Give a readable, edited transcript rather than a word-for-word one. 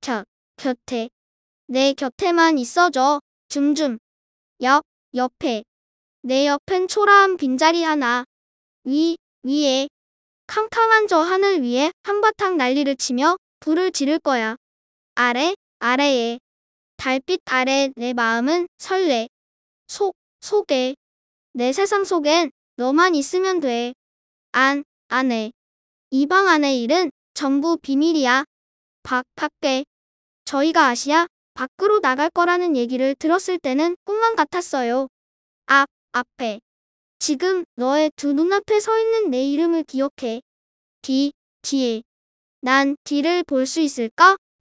곁에. 내 곁에만 있어줘. 줌줌. 옆에. 내 옆엔 초라한 빈자리 하나. 위에. 캄캄한 저 하늘 위에 한바탕 난리를 치며 불을 지를 거야. 아래에. 달빛 아래 내 마음은 설레. 속에. 내 세상 속엔 너만 있으면 돼. 안에. 이 방 안의 일은 전부 비밀이야. 밖에. 저희가 아시아 밖으로 나갈 거라는 얘기를 들었을 때는 꿈만 같았어요. 앞에. 지금 너의 두 눈앞에 서 있는 내 이름을 기억해. 뒤에. 난 뒤를 볼 수 있을까?